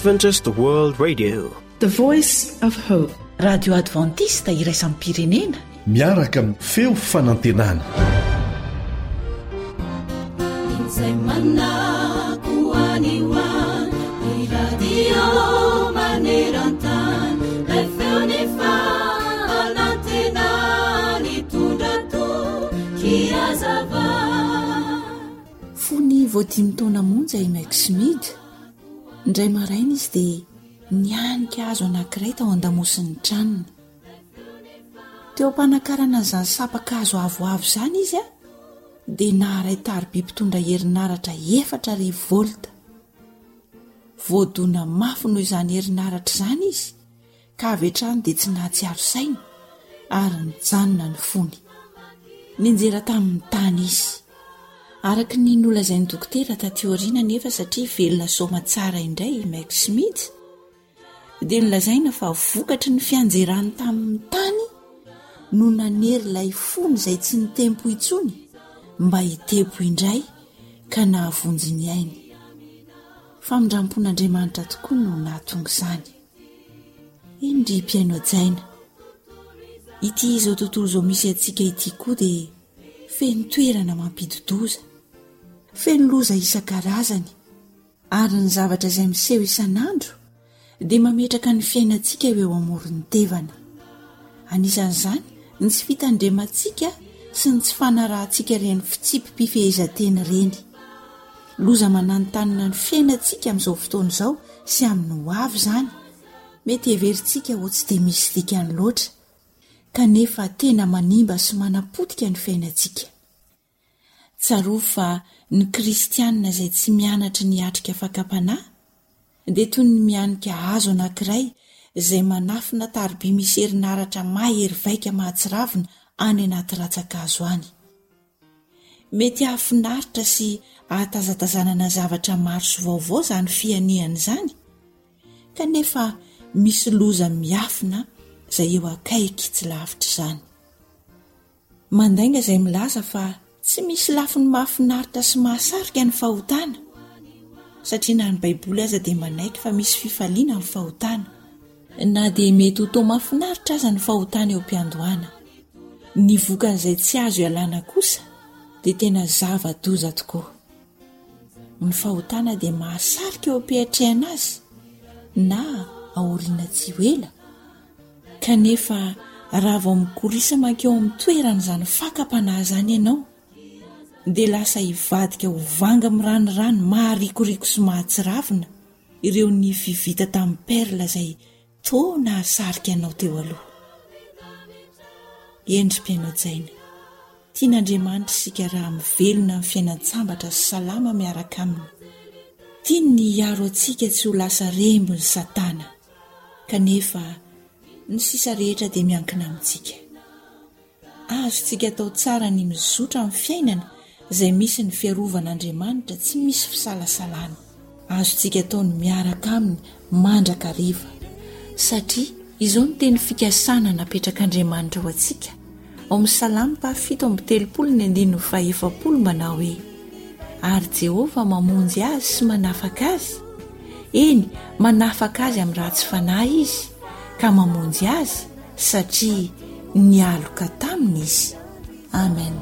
Adventist World Radio, the voice of hope. Radio Adventista iraisam-pirenena miaraka amin'ny feo fanantenana. Fony voadimy taona monja i Maksimidy. Indray maraina izy dia nianika hazo anankiray tao an-damosin'ny tranony. Teo am-panakarana izany sapaka hazo avoavo izany izy dia naharay tariby mpitondra herinaratra 400 volta. Voadona mafy noho izany herinaratra izany izy ka avy hatrany dia tsy nahatsiaro saina ary nijanona ny fony. Ninjera tamin'ny tany izy. Araka ny nolazain'ny dokotera taty aoriana nefa satria velona soma tsara indray Maksimidy dia nolazaina fa vokatry ny fianjerany tamin'ny tany no nanery ilay fony izay tsy nitempo intsony mba hitempo indray ka nahavonjy ny ainy. Famindrampon'Andriamanitra tokoa no nahatonga izany. Indry mpiaino jaina. Ity izao tontolo izao misy antsika ity koa dia feno toerana mampidodoza, feno loza isan-karazany ary ny zavatra izay miseho isan'andro dia mametraka ny fiainantsika eo amoron'ny tevana. Anisan'izany ny tsy fitandremantsika sy ny tsy fanarahantsika ireny fitsipy-pifehezanteny ireny. Loza mananontanina ny fiainantsika amin'izao fotoana izao sy amin'ny ho avy izany. Mety heverintsika ho tsy dia misy dikany loatra kanefa tena manimba sy manapotika ny fiainantsika. Tsaroa fa ny kristianina izay tsy mianatra ny atrika fakapanahy dia toy ny mianika hazo anankiray izay manafina tariby misy herinaratra mahery vaika mahatsiravina any anaty ratsan-kazo any. Mety hahafinaritra sy ahatazatazanana zavatra maro sy vaovao izany fianiana izany kanefa misy loza miafina izay eo akaiky tsy lavitra izany. Mandainga izay milaza fa tsy misy lafiny mahafinaritra sy mahasarika ny fahotana satria na ny baiboly aza dia manaiky fa misy fifaliana ny fahotana. Na dia mety ho toa mahafinaritra aza ny fahotana eo am-piandohana, ny vokan'izay tsy azo ialana kosa dia tena zava-doza tokoa. Ny fahotana dia mahasarika eo am-piatrehana azy na aoriana tsy ho ela kanefa raha vao mikorisa mankeo amin'ny toerana izany fakapanahy izany ianao dia lasa hivadika ho vanga miranirano maharikoriko sy mahatsiravina ireo ny fivita tamin'ny perla izay toa nahasarika anao teo aloha. Endry mpiaino jaina, tian'Andriamanitra isika raha mivelona amin'ny fiainan-tsambatra sy salama miaraka aminy. Tiany ny hiaro antsika tsy ho lasa rembo ny Satana kanefa ny sisa rehetra dia miankina amintsika. Azontsika atao tsara ny mizotra amin'ny fiainana izay misy ny fiarovanaN'Andriamanitra tsy misy fisalasalana. Azontsika atao ny miaraka aminy mandrakariva satria izao ny teny fikasana napetrak'Andriamanitra ho antsika ao amin'ny Salamy 7:30 manao hoe: ary Jehova mamonjy azy sy manafaka azy, eny manafaka azy amin'ny raha tsy fanahy izy ka mamonjy azy satria nialoka taminy izy. Amen.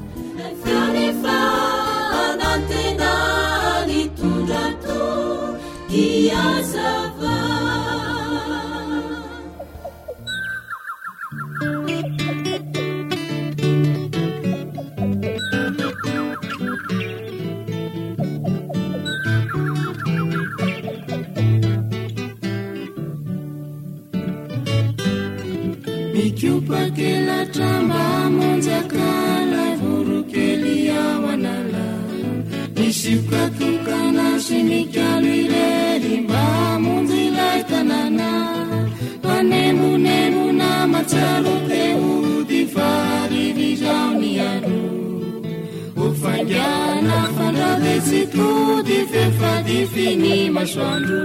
Mikupakela tramba monjakala vorokeli awanala nisipkatukana sinikalireli mba monjilay tanana panemunemuna matsaroteu difaririzauniado ufangana fanradesitu difefadifini masoandro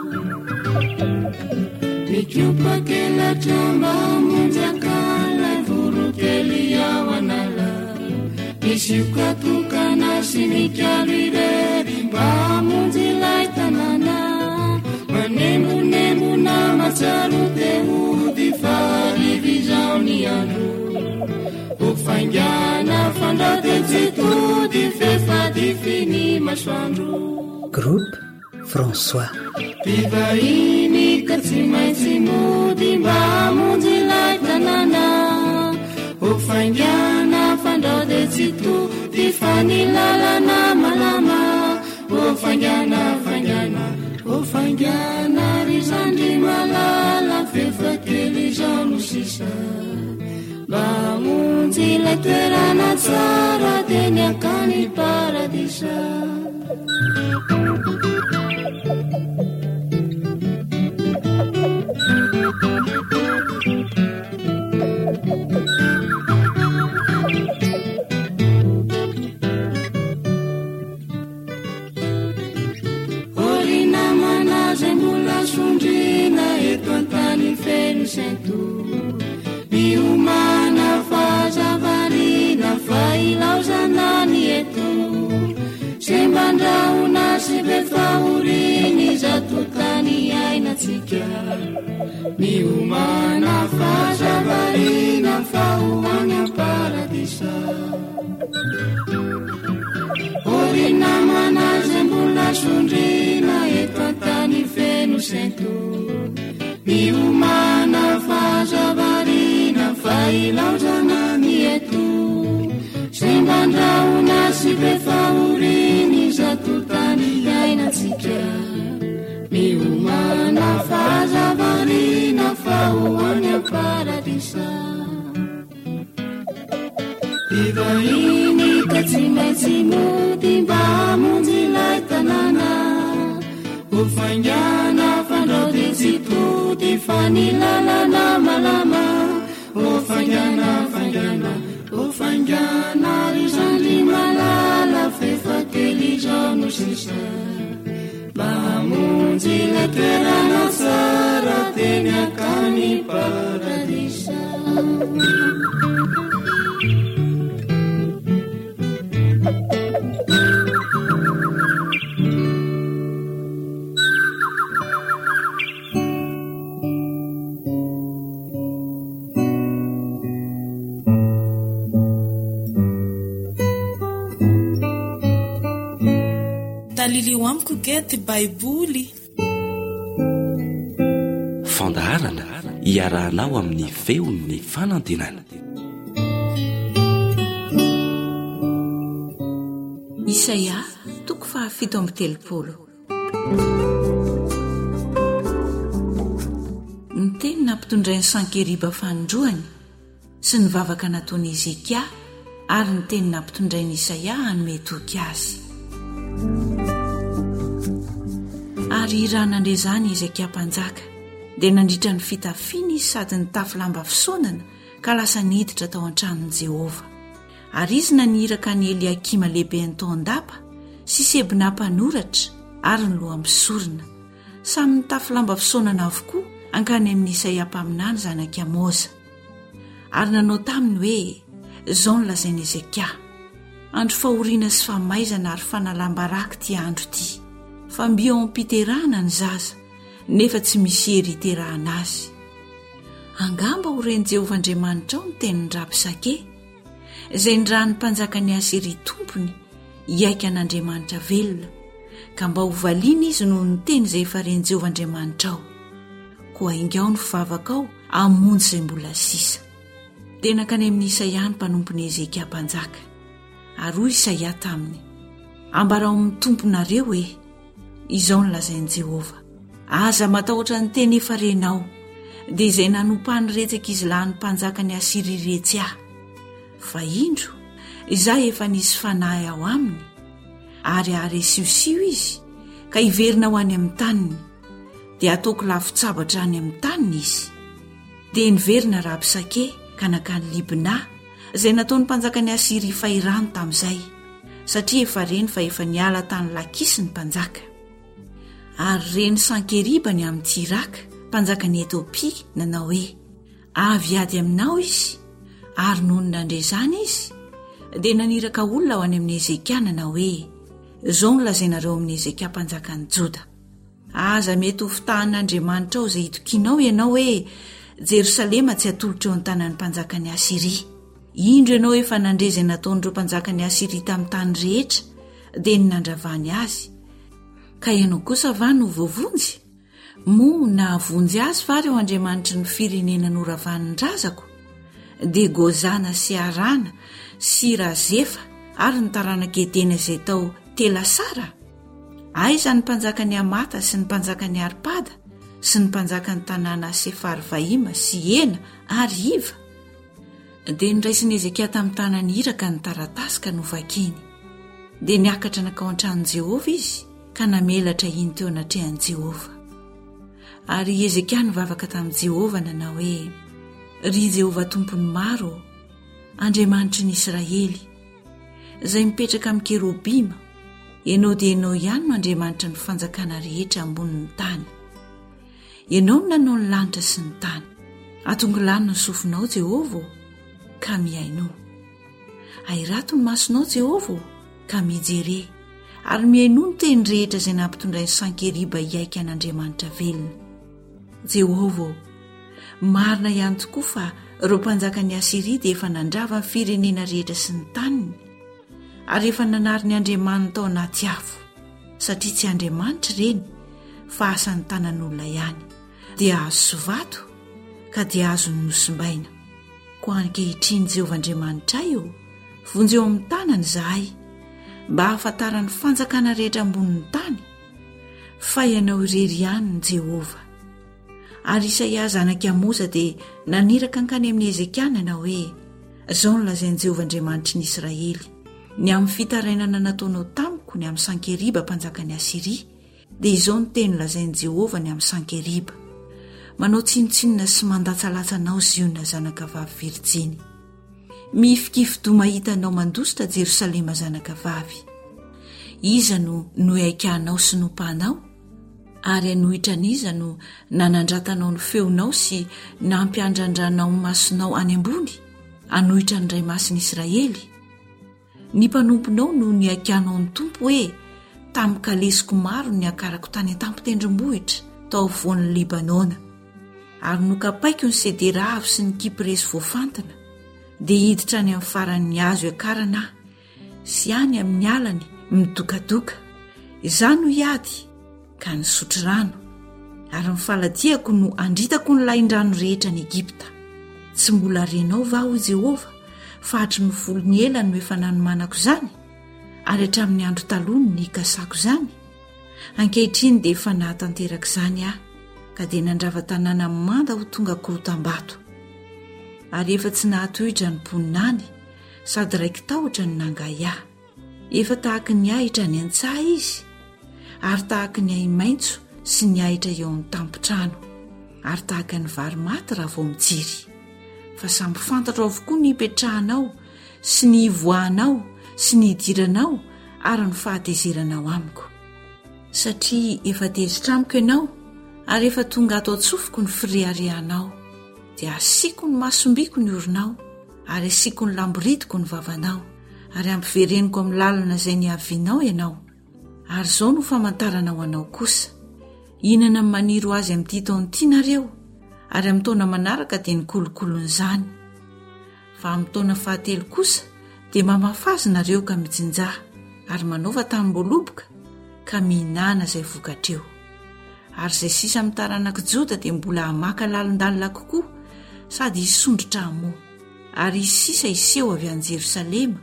Mikupakela tramba monjakala vorokeli awanala nisipkatukana sinikalireli mba monjilay tanana ofaingana fandraotetsytody fefadifiny masoandro groupe François tivahiny ka tsy maintsy mody mba monjy lay tanàna ofaingana fandraotetsytody fanilalana malama ofaingana ry zandry malala fefakely zao no sisa mba monjy lay toerana tsara de ny akany paradisa miomana fazavarina failaozanany eto sembandraona sy be fahoriny zatotany ainatsika miomana fazavarina fahoany paradisa orina manazy mbola sondrina eto antany feno sento miomana fazavarina failaozanany eto sembandraona sy be fahoriny zatotany ainatsika miomana fazavarina fahoany paradisa ivahiny ka tsy maintsy mody mba monjy lay tanàna ofaingana fandraotetsytody fanilalana malama ofaingana ry zandry malala fefakely zao no sisa mba monjy lay toerana tsara teny akany paradisa talilio amiko gety baiboly fandaharana iarahanao amin'ny feon'ny fanantenana Isaia toko 7:3 ny teny nampitondray ny Sankeriba fanindroany sy ny vavaka nataony Ezekia ary ny teny nampitondray ny Isaia hanome toky azy ary iranandre zany Ezekia mpanjaka dia nandritra ny fitafiana izy sady ny tafilamba fisaonana ka lasa niditra tao an-tranon'i Jehova ary izy naniraka ny Eliakima lehibe ny taondapa sy Sebna mpanoratra ary ny loha misorona samy ny tafilamba fisaonana avokoa ankany amin'ny Isaia mpaminany zanak'i Amoza ary nanao taminy hoe zao ny lazainy Ezekia andro fahoriana sy famaizana ary fanalam-baraka ty andro ty fa mbio ampiterahana ny zaza nefa tsy misy hery iterahana azy angamba ho reny Jehovah'Andriamanitra ao ny tenin'ny Rabsake izay ndrany mpanjaka ny Asiria tompony hiaika an'Andriamanitra velona ka mba ho valiana izy noho ny teny izay efa reny Jehovah'Andriamanitra ao koa ingao ny fivavaka ao amonjy izay mbola sisa dia nankany amin'ny Isaia ny mpanompony Ezekia mpanjaka ary hoy Isaia taminy ambara ao amin'ny tomponareo hoe izao ny lazain'i Jehova aza matahotra ny teny efa renao dia izay nanompan'ny retsaka izy lahy ny mpanjaka ny Asiria retsy aho fa indro izaho efa nisy fanahy ao aminy ary aharesiosio izy ka hiverina ho any amin'ny taniny dia ataoko lafitsabatra any amin'ny taniny izy dia niverina Rabsake ka nakany Libna izay nataony mpanjaka ny Asiria fahirano tamin'izay satria efa reny fa efa niala tany Lakisy ny mpanjaka ary reny Sankeriba ny amin'ny Tiraka mpanjaka ny Etiopia nanao hoe avy ady aminao izy ary noho ny nandre zany izy dia naniraka olona ao any amin'ny Ezekia nanao hoe zao ny lazainareo amin'ny Ezekia mpanjaka ny Joda aza mety ho fitahan'Andriamanitra ao izay hitokinao ianao hoe Jerosalema tsy atolotra eo an-tanan'ny mpanjaka ny Asiria indro ianao efa nandreza nataon'ireo mpanjakany Asiria tamin'ny tany rehetra dia nandravany azy. Ka ianao kosa va no voavonjy? Moa nahavonjy azy va reo Andriamanitry ny firenena noravanin'ny razako? Dia Gozana sy Arana sy Razefa ary ny taranaka Edena izay tao Telasara? Aiza ny mpanjakany Amata sy ny mpanjakany Arpada sy ny mpanjakany tanàna Sefarvaima sy Ena ary Iva? Dia niraisiny Ezekia tamin'ny tanany iraka ny taratasy ka novakiny. Dia niakatra nakao an-tranon'i Jehovah izy ka namelatra iny teo anatrehan'i Jehovah. Ary Ezekia nivavaka tamin'i Jehovah nanao hoe: ry Jehovah tompony maro, Andriamanitry ny Israely, izay mipetraka amin'ny kerobima, ianao dia ianao ihany no Andriamanitra ny fanjakana rehetra ambonin'ny tany. Ianao no nanao ny lanitra sy ny tany. Atongo lany ny sofinao Jehovah, ka miainao. Airato ny masonao Jehovah, ka mijere, ary miaino ny teny rehetra izay nampitondray ny Sankeriba hiaika an'Andriamanitra velona. Jehovah, marina ihany tokoa fa ireo mpanjakany Asiria dia efa nandrava ny firenena rehetra sy ny taniny, ary efa nanary ny Andriamanitra tao anaty afo, satria tsy Andriamanitra ireny fa asan'ny tanan'olona ihany. Dia azo sovato ka dia azo ny nosimbaina. Ko ankehitriny Jehovah Andriamanitra io, vonjeo amin'ny tanany izahay mba hahafantarany fanjakana rehetra ambonin'ny tany, fa ianao irery ihany ny Jehovah. Ary Isaia zanak'i Amoza dia naniraka ankany amin'ny Ezekia nanao hoe: izao no lazain'i Jehovah Andriamanitry ny Israely: ny amin'ny fitarainana nataonao tamiko ny amin'ny Sankeriba mpanjakany Asiria, dia izao no teny lazain'i Jehovah ny amin'ny Sankeriba: manao tsinotsinona sy mandatsalatsanao Ziona zanaka vavy Virjiny. Mifikify-do mahita anao mandositra Jerosalema zanaka vavy. Iza no noaikanao sy nompanao? Ary anohitra n'iza no nanandratanao ny feonao sy nampiandrandranao ny masonao any ambony? Anohitra ny Ray Masin'i Israely. Ny mpanomponao no niaikanao ny tompo hoe: tamin'ny kalesiko maro ny akarako tany an-tampon-tendrombohitra tao afovoan'ny Libanona, ary nokapaiko ny sedera avo sy ny kipresy voafantana, dia hiditra any amin'ny faran'ny hazo akarana sy any amin'ny alany midokadoka. Izany no hiady ka nisotro rano, ary ny faladiako no andritako ny lain-drano rehetra ny Egipta. Tsy mbola renao va ho Jehovah fa hatry ny volony ela no efa nanomanako izany, ary hatramin'ny andro taloha ny ikasako izany? Ankehitriny dia efa nahatanteraka izany aho, ka dia nandrava tanàna manda ho tonga korotam-bato. Ary efa tsy nahatohitra ny mponinany, sady raiky tahotra ny nangay ahy. Efa tahaka ny ahitra ny an-tsaha izy, ary tahaka ny ahy maitso sy ny ahitra eo amin'ny tampotrano, ary tahaka ny vary maty raha vao mijiry. Fa samby fantatra avokoa ny hipetrahanao sy ny hivoahanao sy ny hidiranao ary ny fahatezeranao amiko. Satria efa tezitra amiko ianao, ary efa tonga ato atsofoko ny fireharehanao, dia asiako ny masombiako ny orinao, ary asiako ny lamboritiko ny vavanao, ary ampivereniko amin'ny lalana izay niavinao ianao. Ary izao no famantarana ho anao kosa: inana ny maniro azy amin'ity taona tianareo, ary amin'ny taona manaraka dia nikolokolon'izany. Fa amin'ny taona fahatelo kosa dia mamafazy nareo ka mijinjaha, ary manaova tamim-boaloboka ka mihinana izay vokatreo. Ary izay sisa amin'ny taranaka Joda dia mbola hamaka lalindalina kokoa, sady hisondrotra hamoa, ary sisa iseho avy any Jerosalema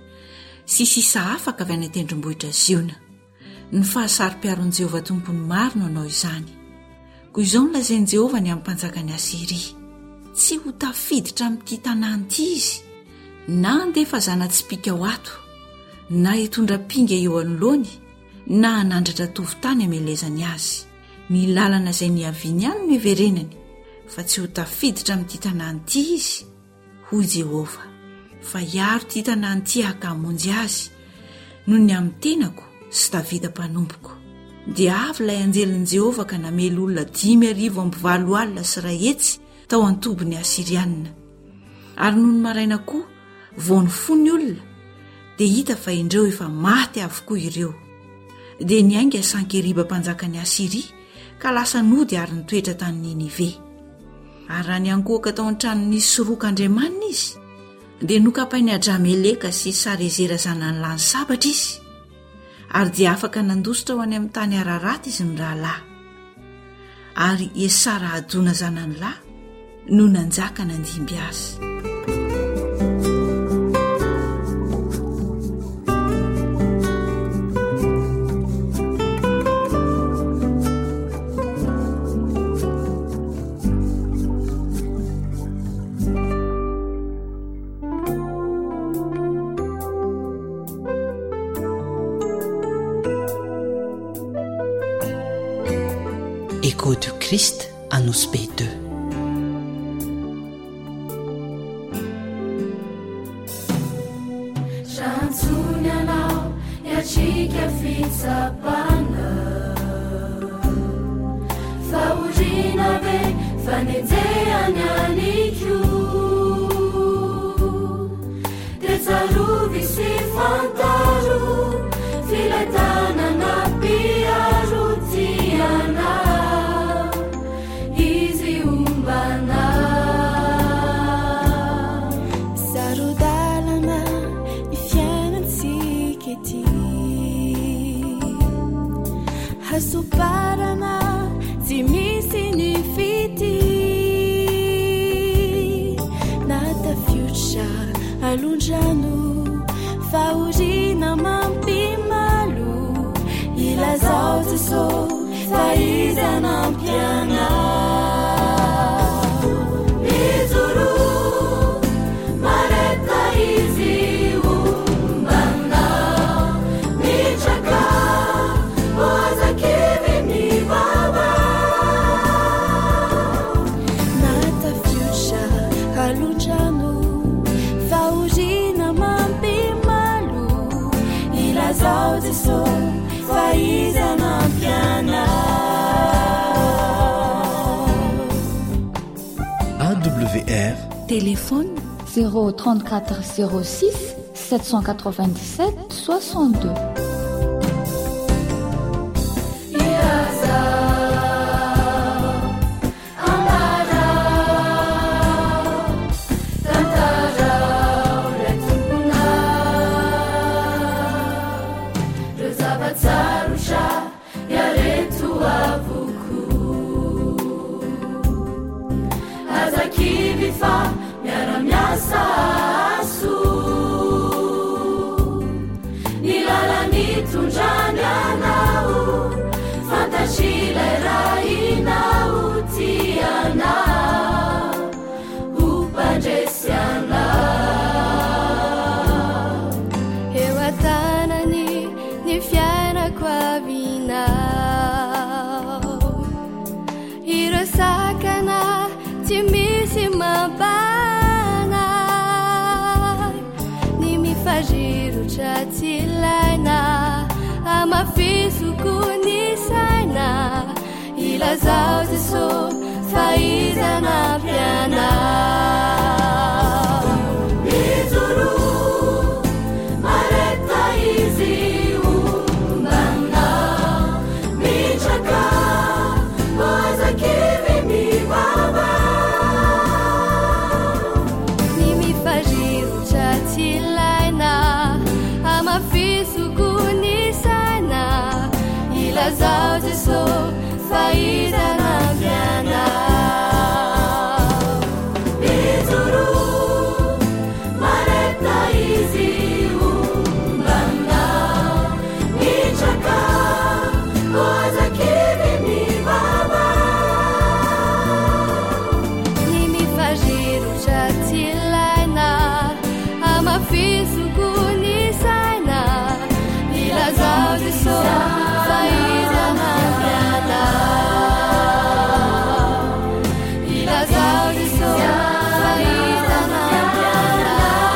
sy sisa afaka avy any tendrombohitra Ziona. Ny fahasari-piaron'i Jehovah tompony maro no anao izany. Koa izao no lazain'i Jehovah ny amin'ny mpanjakany Asiria: tsy ho tafiditra amin'ity tanàna ity izy, na handefa zana-tsipika ho ato, na hitondra pinga eo anoloany, na hanandratra tovotany amelezany azy. Ny lalana izay niaviany ihany no iverenany, fa tsy ho tafiditra amin'ity tanàna ity izy, hoy Jehovah. Fa hiaro ity tanàna ity hakamonjy azy noho ny amin'ny tenako sy Davida mpanompoko. Dia avy ilay anjelin'i Jehovah ka namely olona 5,040 alina sy ray hetsy tao an-tobiny Asirianina. Ary noho ny maraina koa vao ny fony olona, dia hita fa indreo efa maty avokoa ireo. Dia niainga Sankeriba mpanjakany Asiria ka lasa nody ary nitoetra tany Ninive. Ary raha niankohaka tao an-tranony soroka Andriamanina izy, dia nokapainy adrameleka sy sarezera zanany lany sabatra izy ary dia afaka nandositra ho any amin'ny tany araraty izy ny rahalahy ary esara adona zanany lahy no nanjaka nandimby azy. Écho du Christ annonce B2. Chantsunianao iachika fitsapana faurina be fanezeany anikyo tetsarovy sy fantaro filatanana piarotiana Suparana tsy misy ny fity nata future alondrano faorina mampimalo ilazao Jesosy faizana ampiana mizoro mareta izy ombana mitraka nata future alondrano faorina mampimalo ilazao Jesosy faizana ampiana. AWR téléphone 034 06 797 62. Amafisukunisana ilazao Jesosy faizana ampiana mizuru mareta izy ombana mitraka oazakivy mivava ny mifazirotra tsy ilaina amafisukunisana ilazao Jesosy faizana ampiana mizuru mareta izy ombana mitraka oazakivy mivava ny mifazirotra tsy ilaina amafisukunisana ilazao Jesosy faizana ampiana ilazao Jesosy faizana ampiana.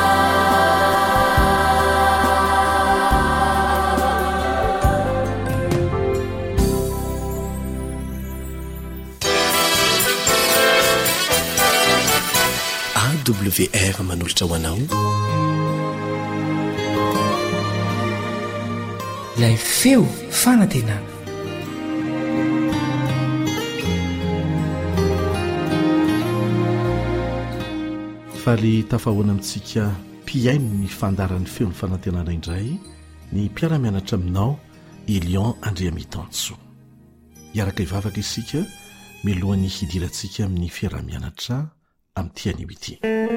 AWR manolotra ho anao ilay feo fanantenana. faly tafahoana amintsika mpiaino ny fandaran'ny feon'ny fanantenana indray ny mpiara-mianatra aminao Elion Andriamitanso. Iaraka ivavaka isika milohan'ny hidirantsika amin'ny fiara-mianatra amin'ity anio ity.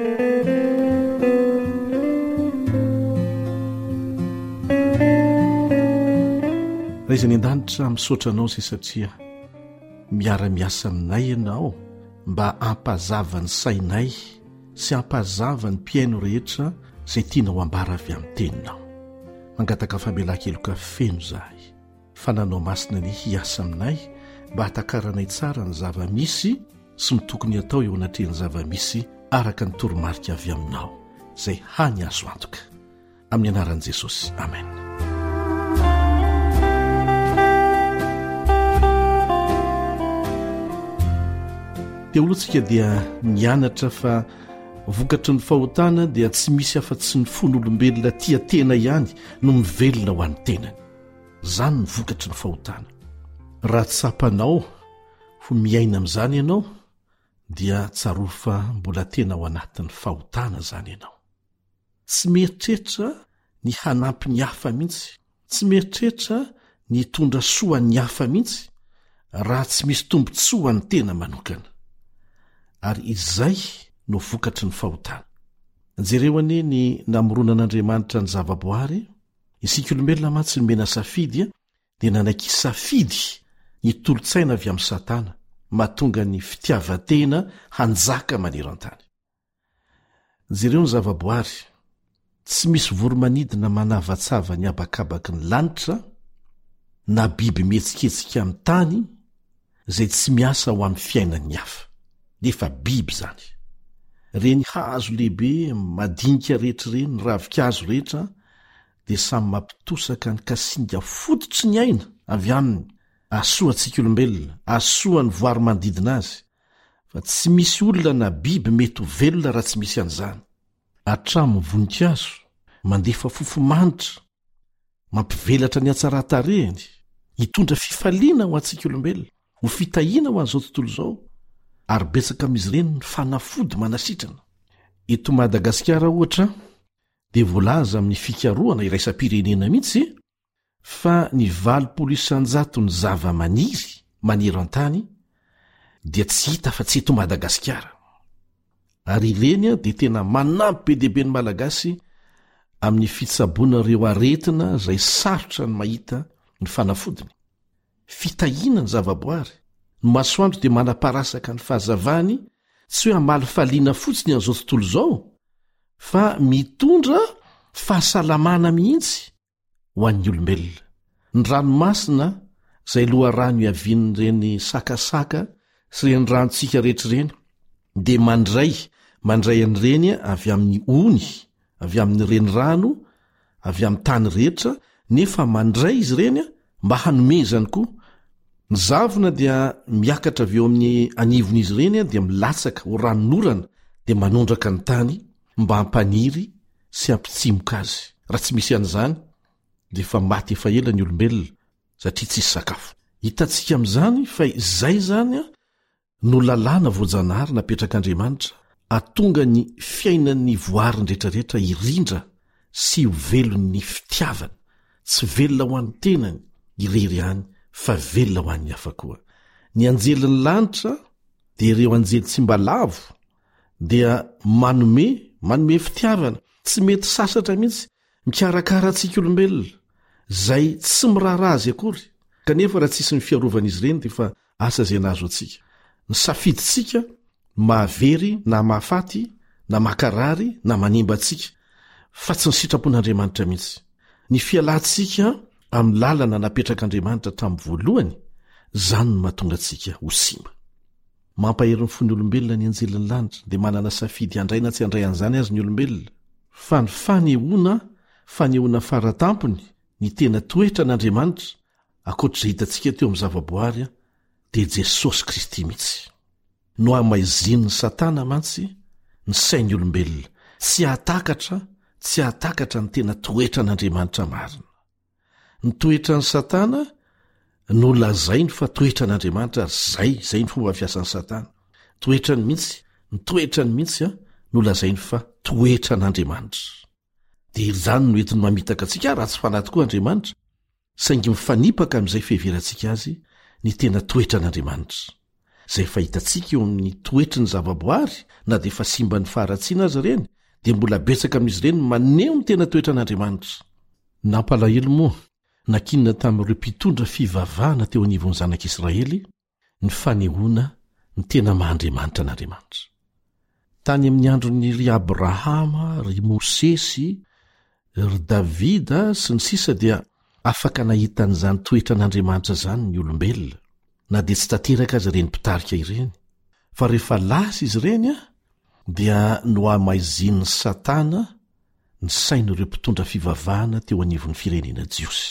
Raha izay ny an-danitra misaotra anao izay satria miara-miasa aminay ianao mba hampazava ny sainay sy hampazava ny mpiaino rehetra izay tianao ambara avy amin'ny teninao. Mangataka famela-keloka feno izahay fa nanao masina ny hiasa aminay mba hatakaranay tsara ny zava-misy sy ny tokony atao eo anatrehany zava-misy araka ny toromarika avy aminao izay hany azo antoka. Amin'ny anaran'i Jesosy. Amen. Teolotsika dia nianatra fa vokatry ny fahotana dia tsy misy afa-tsy ny fon'olombelona tia tena ihany no mivelona ho an'ny tenany. Zany ny vokatry ny fahotana. Raha tsapanao ho miaina amin'izany ianao dia tsaro fa mbola tena ao anatin'ny fahotana zany ianao. Tsy mieritreritra ny hanampy ny hafa mihitsy, tsy mieritreritra ny tondra soa ny hafa mihitsy raha tsy misy tombontsoa ny tena manokana. Ary izay no vokatry ny fahotana. Jereo anie ny namoronan'Andriamanitra ny zavaboary, isika olombelona mantsy ny mena safidy dia nanaiky safidy ny tolotsaina avy amin'ny Satana, mahatonga ny fitiavan-tena hanjaka maneran an-tany. Jereo ny zavaboary, tsy misy voromanidina manavatsava ny abakabaky ny lanitra na biby mihetsiketsika amin'ny tany izay tsy miasa ho amin'ny fiainan'ny hafa. Defa biby zany. Reny hazo lehibe madinika rehetra reny, ravikazo rehetra dia samy mampitosaka ny kasinga fototry ny aina avy aminy, asoantsika olombelona, asoany voary manodidina azy. Fa tsy misy olona na biby mety ho velona raha tsy misy an'izany. Hatramin'ny voninkazo mandefa fofomanitra, mampivelatra ny hatsaran-tarehiny, hitondra fifaliana ho antsika olombelona, ho fitahiana ho an'izao tontolo izao. Ary betsaka amin'izy ireny ny fanafody manasitrana. Eto Madagasikara ohatra dia voalaza amin'ny fikarohana iraisam-pirenena mihitsy fa ny 900 ny zava-maniry maniry an-tany dia tsy hita fa tsy eto Madagasikara. Ary ireny dia tena manampy be dehibe ny malagasy amin'ny fitsaboana ireo aretina izay sarotra ny mahita ny fanafodiny. Fitahiana ny zavaboary. Ny masoandro dia manaparasaka ny fahazavany, tsy hoe hamaly faliana fotsiny an'izao tontolo izao, fa mitondra fahasalamana mihitsy ho an'ny olombelona. Ny ranomasina izay loharano iavian'ireny sakasaka sy ireny ranontsika rehetra ireny dia mandray an'ireny avy amin'ny ony, avy amin'ny renirano, avy amin'ny tany rehetra, nefa mandray izy ireny mba hanomezany koa. Ny zavona dia miakatra avy eo amin'ny anivon'izy ireny dia milatsaka ho ranonorana dia manondraka ny tany mba hampaniry sy hampitsimoka azy. Raha tsy misy an'izany dia efa maty efa ela ny olombelona satria tsisy sakafo. Hitantsika amin'izany fa izay zany no lalàna voajanahary napetrak'Andriamanitra atonga ny fiainan'ny voariny rehetrarehetra irindra sy ho velon'ny fitiavana. Tsy velona ho an'ny tenany irery ihany fa velona ho an'ny hafa koa. Ny anjelin'ny lanitra dia ireo anjely tsy mba lavo dia manome fitiavana, tsy mety sasatra mihitsy mikarakara antsika olombelona zay tsy miraharaha azy akory. Kanefa raha tsisy ny fiarovan'izy ireny dia fa asa izay nazo antsika. Ny safiditsika mahavery na mahafaty na makarary na manimba antsika fa tsy ny sitrapon'Andriamanitra mihitsy. Ny fialantsika amin'ny lalana napetrak'Andriamanitra tamin'ny voalohany, zany no mahatonga antsika ho simba. Mampahery ny fon'ny olombelona ny anjelin'ny lanitra dia manana safidy handray na tsy handray an'izany azy ny olombelona. Fa ny fanehoana faratampony ny tena toetra n'Andriamanitra ankoatr'izay hitantsika teo amin'ny zavaboary dia Jesosy Kristy mihitsy. No hamaizin'ny Satana mantsy ny sain'ny olombelona tsy hahatakatra ny tena toetra n'Andriamanitra marina. Ny toetra ny Satana no lazainy fa toetra n'Andriamanitra, zay ny fomba fiasan'ny Satana. Ny toetrany mihitsy nolazainy fa toetra n'Andriamanitra. Dia izany no entiny mamitaka antsika raha tsy fanahy tokoa Andriamanitra, saingy mifanipaka amin'izay fiheverantsika azy ny tena toetra n'Andriamanitra. Izay fahitantsika eo amin'ny toetry ny zavaboary na dia efa simba ny faharatsiana azy ireny, dia mbola betsaka amin'izy ireny maneho ny tena toetra n'Andriamanitra. Nampalahelo moa nakinina tamin'ireo mpitondra fivavahana teo anivon'ny zanak'Israely ny fanehoana ny tena mahandriamanitra n'Andriamanitra. Tany amin'ny andron'ny ry Abrahama, ry Mosesy, ry Davida sy ny sisa dia afaka nahitan'izany toetra n'Andriamanitra zany ny olombelona, na dia tsy tanteraka azy ireny mpitarika ireny, fa rehefa lasa izy ireny dia no amaizin'ny Satana ny sain'ireo mpitondra fivavahana teo anivon'ny firenena jiosy.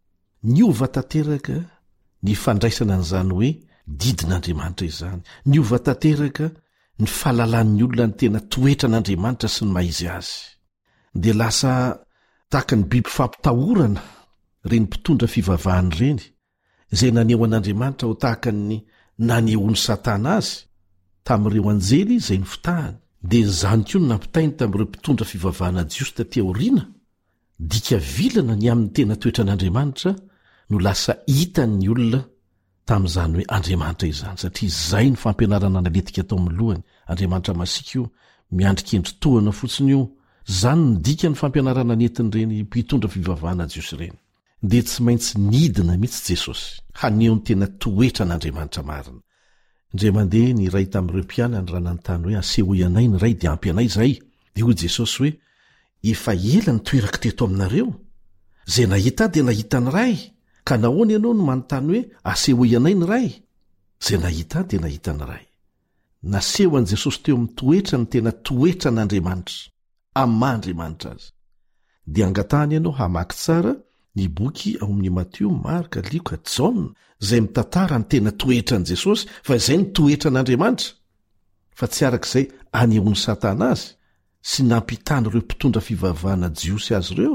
Niova tanteraka ny fandraisana an'izany hoe didin'Andriamanitra izany, niova tanteraka ny fahalalan'ny olona ny tena toetra n'Andriamanitra sy ny maizy azy. Dia lasa tahaka ny biby fampitahorana reny mpitondra fivavahana ireny, izay naneho an'Andriamanitra ho tahaka ny nanehony Satana azy tamin'ireo anjely izay nifitahany. Dia izany koa no nampitainy tamin'ireo mpitondra fivavahana jiosy taty aoriana, dika vilana ny amin'ny tena toetra n'Andriamanitra no lasa hitan'ny olona tamin'izany hoe Andriamanitra izany, satria izay ny fampianarana naletika tao amin'ny lohany. Andriamanitra masika io miandrikendry tohana fotsiny io, zany ny dika ny fampianarana nentin'ireny mpitondra fivavahana jiosy ireny. Dia tsy maintsy nidina mihitsy Jesosy haneho ny tena toetra n'Andriamanitra marina. Indray mandeha ny ray tamin'ireo mpianany raha nanontany hoe asehoy anay ny ray dia ampy anay izahay. Dia hoy Jesosy hoe, efa ela ny toerako teto aminareo, izay nahita dia nahita ny ray, ka nahoana ianao no manontany hoe asehoy anay ny ray? Izay nahita dia nahita ny ray. Naseho an'i Jesosy teo amin'ny toetra ny tena toetra n'Andriamanitra, amin'ny mahandriamanitra azy. Dia angatahany ianao hamaky tsara ny boky ao amin'ny Mateo, Marka, Lioka, Jaona, izay mitantara ny tena toetra an'i Jesosy, fa izay ny toetra n'Andriamanitra. Fa tsy arak'izay anehoany Satana azy sy nampitany ireo mpitondra fivavahana jiosy azy ireo.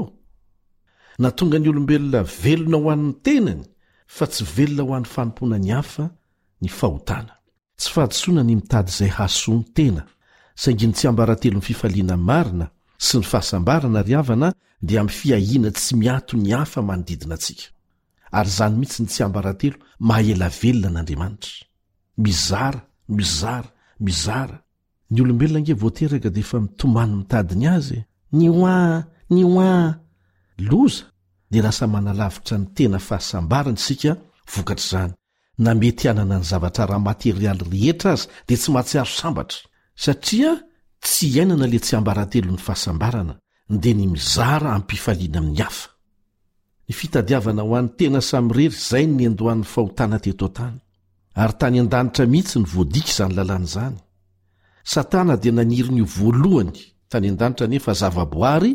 Natonga ny olombelona velona ho an'ny tenany, fa tsy velona ho an'ny fanompoana ny hafa ny fahotana. Tsy fahadosoana ny mitady izay hasoa ny tena, saingy ny tsy ambaratelo ny fifaliana marina sy ny fahasambarana ry havana dia amin'ny fiahiana tsy miato ny hafa manodidina antsika. Ary izany mihitsy ny tsy ambaratelo mahaela velona n'Andriamanitra. Mizara, mizara, mizara. Ny olombelona nge voateraka dia efa mitomany mitady ny azy. Ny oa, loza dia lasa manalavitra ny tena fahasambarana isika vokatr'izany. Na mety hanana ny zavatra raha materialy rehetra azy dia tsy mahatsiaro sambatra, satria tsy iainana le tsy ambaratelo ny fahasambarana, dia ny mizara ampifaliana amin'ny hafa. Ny fitadiavana ho an'ny tena samirery izay ny andohan'ny fahotana teto an-tany, ary tany an-danitra mihitsy ny voadika izany lalàn'izany. Satana dia naniry ny voalohany tany an-danitra nefa zavaboary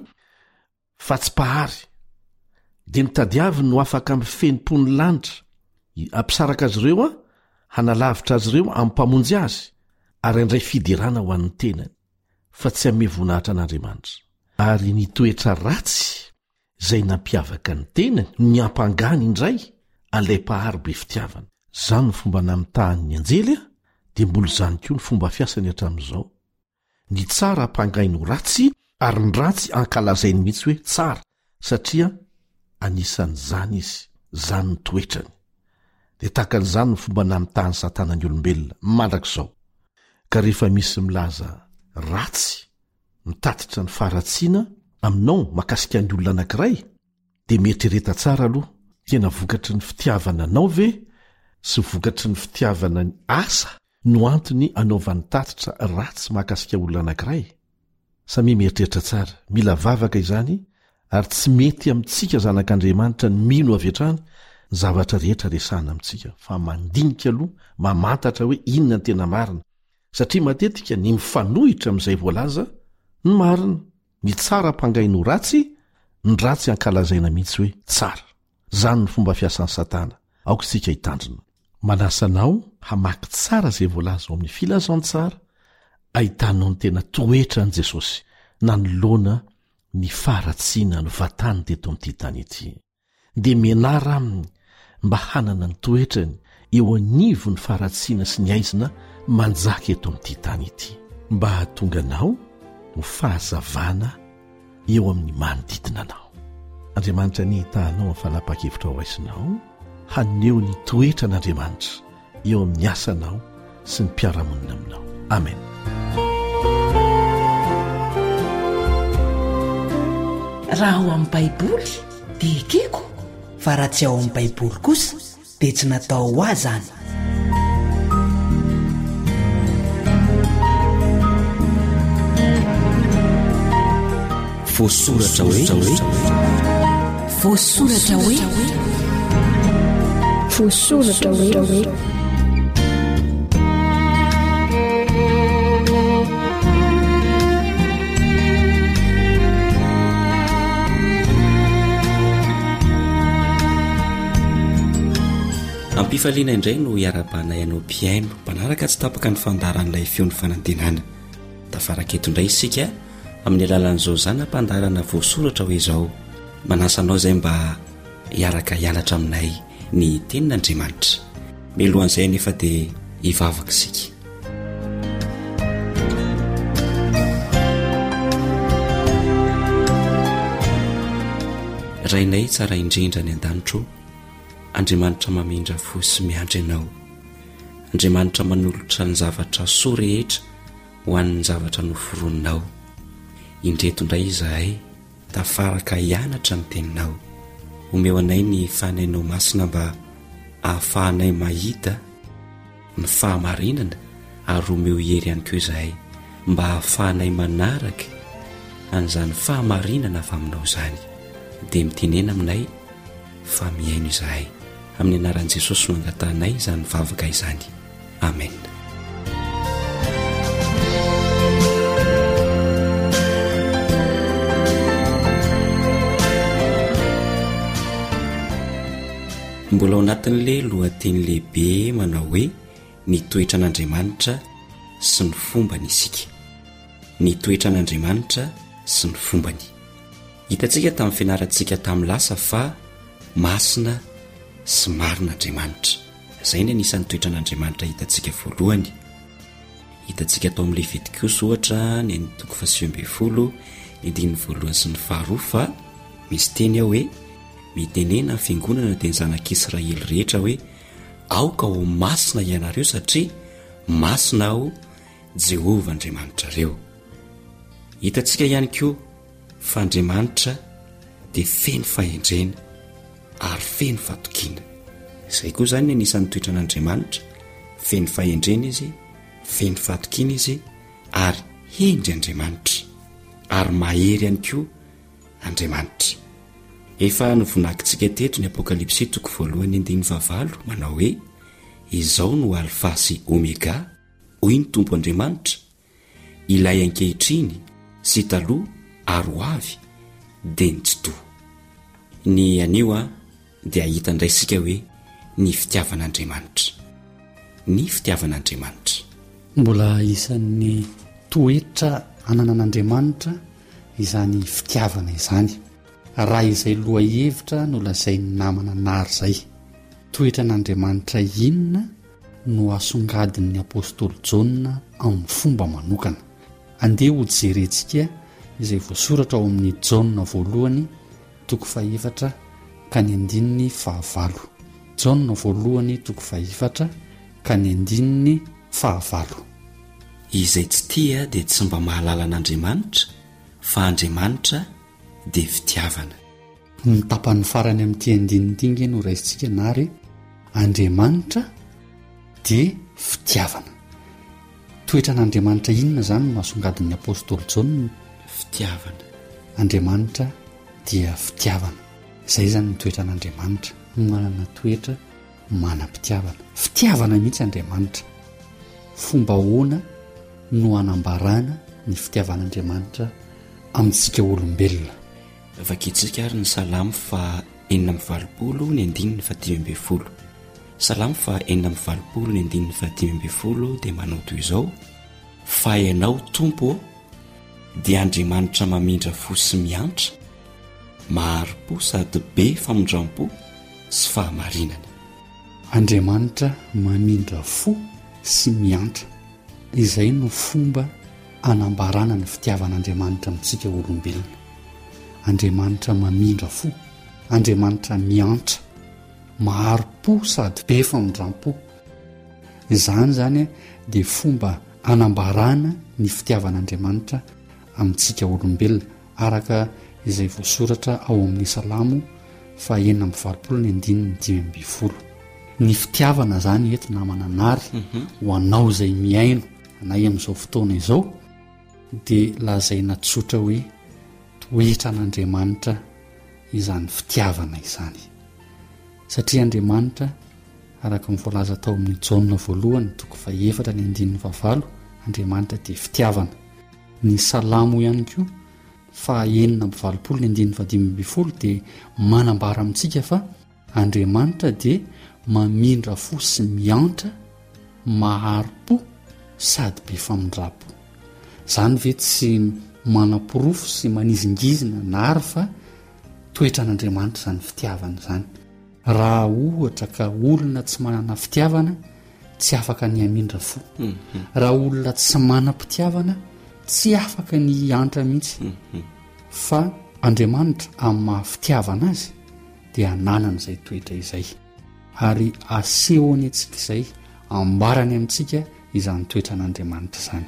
fa tsy pahary, dia nitadiaviny no afaka amin'ny fenimpony lanitra ampisaraka azy ireo hanalavitra azy ireo amin'ny mpamonjy azy, ary andray fiderana ho an'ny tenany, fa tsy ame voninahitra an'Andriamanitra. Ary ny toetra ratsy izay nampiavaka ny tenany ny ampangany indray an'ilay pahary be fitiavana. Zany ny fomba namitahan'ny anjely dia mbola izany koa ny fomba fiasany hatramin'izao. Ny tsara ampangainy ho ratsy, ary ny ratsy ankalazainy mihitsy hoe tsara, satria anisan'izany izy, zany ny toetrany. Dia tahakan'izany ny fomba namitahany Satana ny olombelona mandrakizao. Ka rehefa misy milaza ratsy mitatitra ny faharatsiana aminao makasika ny olona anankiray, dia mieritreretan tsara aloha, tena vokatry ny fitiavana anao ve sy vokatry ny fitiavana ny asa no antony anaovan'ny tatitra ratsy makasika olona anankiray? Samy mieritreritra tsara, mila vavaka izany, ary tsy mety amintsika zanak'Andriamanitra ny mino avy hatrany ny zavatra rehetra resahana amintsika, fa mandinika aloha mamantatra hoe inona ny tena marina, satria matetika ny mifanohitra amin'izay voalaza ny marina. Ny tsara ampangainy ho ratsy, ny ratsy ankalazaina mihitsy hoe tsara. Zany ny fomba fiasan'ny Satana. Aoka isika hitandrina. Manasanao hamaky tsara izay voalaza ao amin'ny filazantsara, ahitanao ny tena toetra an'i Jesosy nanoloana ny faharatsiana ny vatany teto amin'ity tany ity. Dia mianara aminy mba hanana ny toetrany eo anivo ny faharatsiana sy ny aizina manjaka eto amin'ity tany ity, mba hahatonga anao ho fahazavana eo amin'ny manodidina anao. Andriamanitra ny tahanao amin'ny fanapa-kevitra ao aisinao, haneho ny toetra n'Andriamanitra eo amin'ny asanao sy ny mpiara-monina aminao. Amen. Raha ao amin'ny baiboly dia ekeko, fa raha tsy ao amin'ny baiboly kosa dia tsy natao ho azy zany. Voasoratra hoe voasoratra hoe voasoratra hoe ampifaliana indray no hiara-bana ianao piaino mpanaraka tsy tapaka ny fandaran'ilay feon'ny fanantenana. Tafaraka eto indray isika amin'ny alalan'izao zana mpandarana voasoratra hoe izao. Manasanao izay mba hiaraka hianatra aminay ny tenin'Andriamanitra. Mialohan'izay nefa dia hivavaka isika. Rainay tsara indrindra ny an-danitro, Andriamanitra mamindra fo sy miandry ianao. Andriamanitra manolotra ny zavatra soa rehetra ho an'ny zavatra noforoninao. Indreto indray izahay tafaraka hianatra ny teninao. Omeo anay ny fanainao masina mba ahafahanay mahita ny fahamarinana, ary omeo hery ihany koa izahay mba ahafahanay manaraka an'izany fahamarinana avy aminao izany. Dia mitenena aminay fa miaino izahay. Amin'ny anaran'i Jesosy no angatanay izany vavaka izany. Amen. Mbola ao anatin'le lohateny lehibe manao hoe ny toetra n'Andriamanitra sy ny fombany isika. Ny toetra n'Andriamanitra sy ny fombany. Hitantsika tamin'ny fianarantsika tamin'ny lasa fa masina sy marina Andriamanitra. Izay ny anisan'ny toetra n'Andriamanitra hitantsika voalohany. Hitantsika tao amin'ny Levitikos ohatra ny 7:20, ny 1 sy ny 2 fa misy teny ao hoe mitenena ny fiangonana dia ny zanak'Israely rehetra hoe aoka ho masina ianareo satria masina aho Jehovah Andriamanitrareo. Hitantsika ihany koa fa Andriamanitra dia feno fahendrena ary feno fatokiana. Izay koa izany ny anisan'ny toetra n'Andriamanitra, feno fahendrena izy, feno fatokiana izy, ary hendry Andriamanitra, ary mahery ihany koa Andriamanitra. Efa novonakitsika teto ny Apokalipsy 1:9 manao hoe izao no alfa sy omega, hoy ny Tompo Andriamanitra, ilay ankehitriny sy taloha ary ho avy dia ny tsy toa. Ny anio dia hita indray sika hoe ny fitiavan'Andriamanitra. Ny fitiavan'Andriamanitra mbola isan'ny toetra ananan'Andriamanitra izany fitiavana izany. Raha izay loha hevitra no lazainy namana nary izay. Toetra n'Andriamanitra inona no asongadin'ny apôstôly Jaona amin'ny fomba manokana. Andeha ho jerentsika izay voasoratra ao amin'ny Jaona voalohany 2:4 ka ny 5. Jaona voalohany 2:4 ka ny 5. Izay tsy tia dia tsy mba mahalala an'Andriamanitra, fa Andriamanitra dia fitiavana. Ny tapan'ny farany amin'ny tiandinitingy no raisintsika nary Andriamanitra dia fitiavana. Toetra n'Andriamanitra inona izany no asongadin'ny apôstôly Jaona? Fitiavana. Andriamanitra dia fitiavana. Izay zany ny toetra n'Andriamanitra, manana toetra manam-pitiavana. Fitiavana mihitsy Andriamanitra. Fomba ahoana no anambarana ny fitiavan'Andriamanitra amintsika olombelona? Vakitsika ary ny Salamo 4:20 ny 5:10. Salamo 4:20 ny 5:10 dia manao toy izao: fa ianao Tompo dia Andriamanitra mamindra fo sy miantra, maharo-po sady be famondram-po sy fahamarinana. Andriamanitra mamindra fo sy miantra. Izay no fomba anambarana ny fitiavan'andriamanitra amintsika olombelona. Andriamanitra mamindra fo, andriamanitra miantra, maharo-po sady be famindram-po. Izany zany dia fomba anambarana ny fitiavan'andriamanitra amintsika olombelona, araka izay voasoratra ao amin'ny Salamo 1:25. Ny fitiavana zany eto namana anary ho anao izay miaino anay amin'izao fotoana izao, dia lazaina tsotra hoe toetra an'Andriamanitra izany fitiavana izany. Satria Andriamanitra, araka ny voalaza tao amin'ny Jaona 1:4-5, Andriamanitra dia fitiavana. Ny Salamo ihany koa 1:25 dia manambara amintsika fa Andriamanitra dia mamindra fo sy miantra, maharo-po sady be famindram-po. Zany ve tsy manam-porofo sy manizingizina nary fa toetra an'Andriamanitra zany fitiavana zany. Raha ohatra ka olona tsy manana fitiavana tsy afaka ny amindra fo. Raha olona tsy manam-pitiavana tsy afaka ny antra mihitsy. Fa Andriamanitra amin'ny mahafitiavana azy dia ananana izay toetra izay, ary asehony antsika izay, ambarany amintsika izany toetra an'Andriamanitra izany.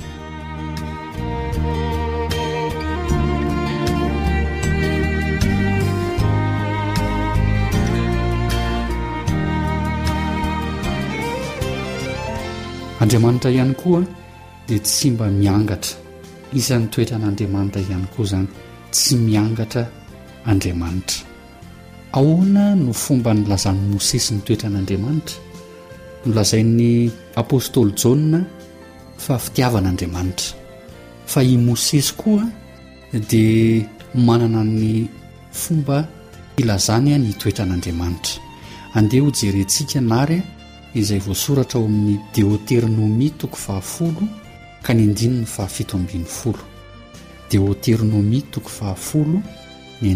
Andriamanitra ihany koa dia tsy mba miangatra. Isan'ny toetra an'Andriamanitra ihany koa zany, tsy miangatra Andriamanitra. Ahoana no fomba nilazan'i Mosesy ny toetra an'Andriamanitra? Nolazain'ny apôstôly Jaona fa fitiavan'Andriamanitra. Fa i Mosesy koa dia manana ny fomba ilazany ny toetra an'Andriamanitra. Andeha ho jerentsika nary izay voasoratra ao amin'ny Deutéronomie 10 ka ny 17. Deutéronomie 10 ny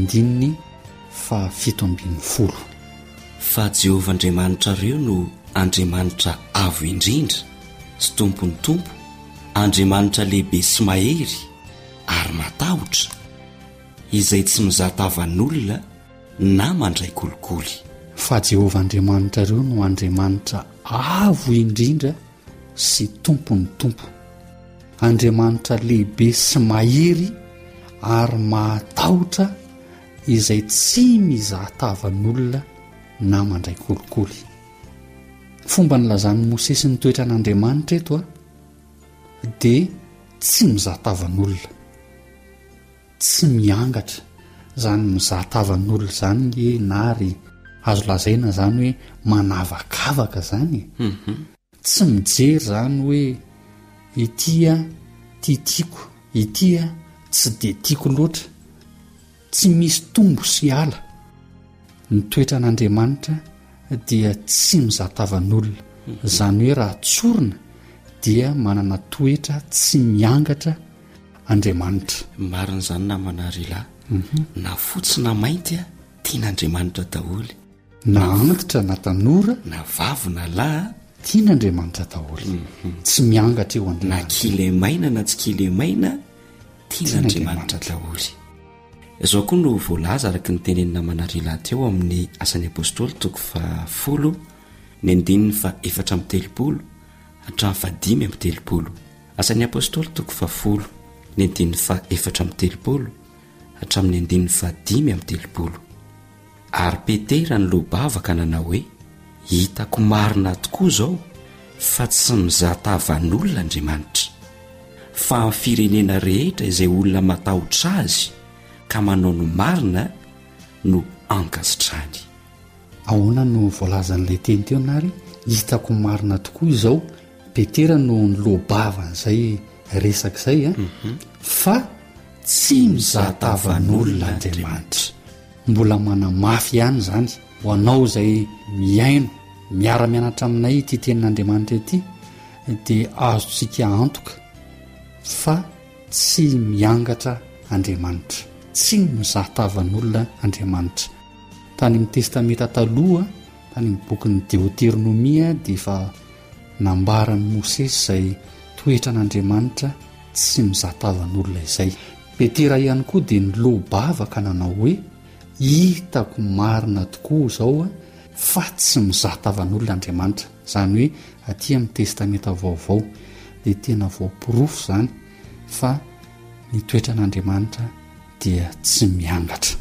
17. Fa Jehovah Andriamanitra reo no Andriamanitra avo indrindra sy tompony tompo, Andriamanitra lehibe sy mahery ary matahotra, izay tsy mizatavan'olona na mandray kolikoly. Fa Jehovah Andriamanitra reo no Andriamanitra avo indrindra sy tompony tompo, Andriamanitra lehibe sy mahery ary matahotra, izay tsy mizatavan'olona na mandray kolikoly. Fomba nilazan'ny Mosesy ny toetra an'Andriamanitra eto dia tsy mizatavan'olona, tsy miangatra. Zany mizatavan'olona zany nary azo lazaina zany hoe manavakavaka zany. Tsy mijery zany hoe itya tiako, itya tsy dia tiako loatra, tsy misy tombo sy ala. Ny toetra an'Andriamanitra dia tsy mizatavan'olona, zany hoe raha tsorina dia manana toetra tsy miangatra Andriamanitra. Marina zany namana Rila, na fotsy na mainty tian'Andriamanitra daholy, na antitra na tanora, na vavy na lahy, tian'Andriamanitra daholy. Tsy miangatra eo Andriamanitra. Na kile maina na tsy kile maina, tian'Andriamanitra daholy. Izao koa no voalaza araka ny tenenina namana Rila teo amin'ny Asan'ny Apôstôly 10 ny 4:30 hatramin'ny 5:30. Asan'ny Apôstôly 10 ny 4:30 hatramin'ny 5:30. Ary Petera ny lobavaka nanao hoe, hitako marina tokoa zao fa tsy mizatavan'olona Andriamanitra, fa amin'ny firenena rehetra izay olona matahotra azy ka manao no marina no ankasitrany. Ahoana no voalazan'ilay teny teo nary? Hitako marina tokoa izao. Petera no nilobavan'izay resaka izay fa tsy mizatavan'olona Andriamanitra. Mbola manamafy ihany zany ho anao izay miaino miara-mianatra aminay ity tenin'Andriamanitra ity, dia azontsika antoka fa tsy miangatra Andriamanitra, tsy mizatavan'olona Andriamanitra. Tany amin'ny testamenta taloha, tany amin'ny bokin'ny Deutéronomie dia efa nambaran'ny Mosesy izay toetra an'Andriamanitra tsy mizatavan'olona izay. Petera ihany koa dia ny lohabavaka nanao hoe hitako marina tokoa zao a fa tsy mizatavan'olon'Andriamanitra, izany hoe aty amin'ny testamenta vaovao dia tena voapirofo izany fa ny toetran'Andriamanitra dia tsy miangatra.